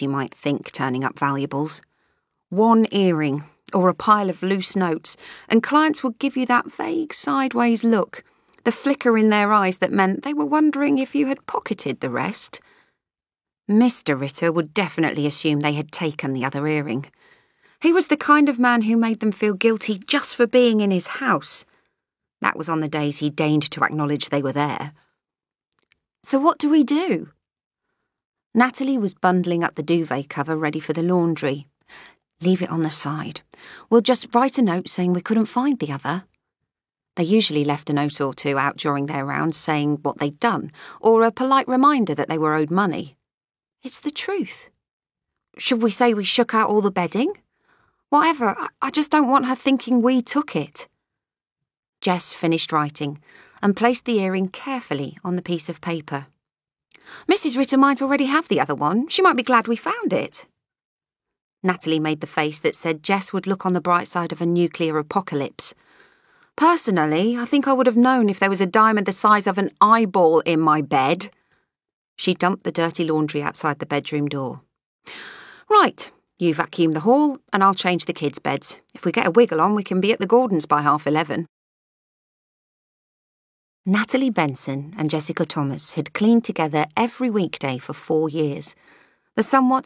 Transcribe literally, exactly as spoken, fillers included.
you might think, turning up valuables. One earring, or a pile of loose notes, and clients would give you that vague sideways look, the flicker in their eyes that meant they were wondering if you had pocketed the rest. Mister Ritter would definitely assume they had taken the other earring. He was the kind of man who made them feel guilty just for being in his house. That was on the days he deigned to acknowledge they were there. So what do we do? Natalie was bundling up the duvet cover ready for the laundry. Leave it on the side. We'll just write a note saying we couldn't find the other. They usually left a note or two out during their rounds saying what they'd done, or a polite reminder that they were owed money. It's the truth. Should we say we shook out all the bedding? Whatever, I just don't want her thinking we took it. Jess finished writing and placed the earring carefully on the piece of paper. Missus Ritter might already have the other one. She might be glad we found it. Natalie made the face that said Jess would look on the bright side of a nuclear apocalypse. Personally, I think I would have known if there was a diamond the size of an eyeball in my bed. She dumped the dirty laundry outside the bedroom door. Right, you vacuum the hall and I'll change the kids' beds. If we get a wiggle on, we can be at the Gordons by half eleven. Natalie Benson and Jessica Thomas had cleaned together every weekday for four years. The somewhat